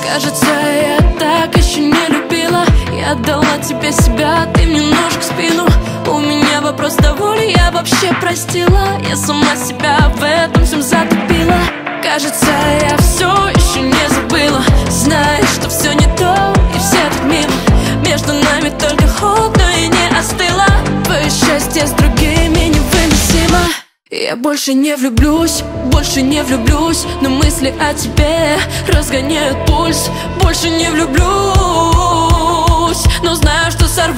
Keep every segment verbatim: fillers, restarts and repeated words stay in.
Кажется, я так еще не любила. Я отдала тебе себя, ты мне нож в спину. У меня вопрос, того ли я вообще простила. Я сама себя в этом всем затопила. Кажется, я все еще не забыла. Знаешь, что все не то и все так мимо. Между нами только холод, но и не остыло. Твое счастье с другими невыносимо. Я больше не влюблюсь, больше не влюблюсь. Но мысли о тебе разгоняют пульс. Больше не влюблюсь, но знаю, что сорвусь.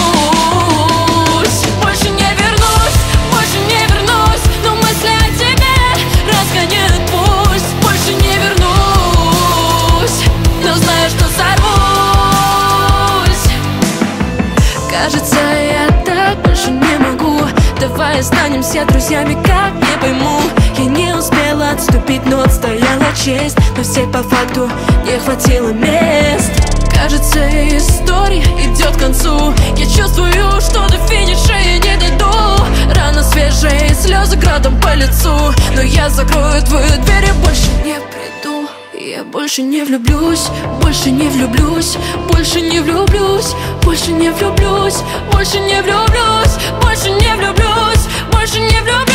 Больше не вернусь, больше не вернусь. Но мысли о тебе разгоняют пульс. Больше не вернусь, но знаю, что сорвусь. Кажется, я так больше не могу. Давай останемся друзьями, как не пойму. Я не успела отступить, но отстояла честь. Но всей по факту не хватило мест. Кажется, история идет к концу. Я чувствую, что до финиша я не дойду. Рана свежая, слезы градом по лицу. Но я закрою твою дверь и больше не приду. Я больше не влюблюсь, больше не влюблюсь. Больше не влюблюсь, больше не влюблюсь. Больше не влюблюсь, больше не влюблюсь. Больше не влюблюсь.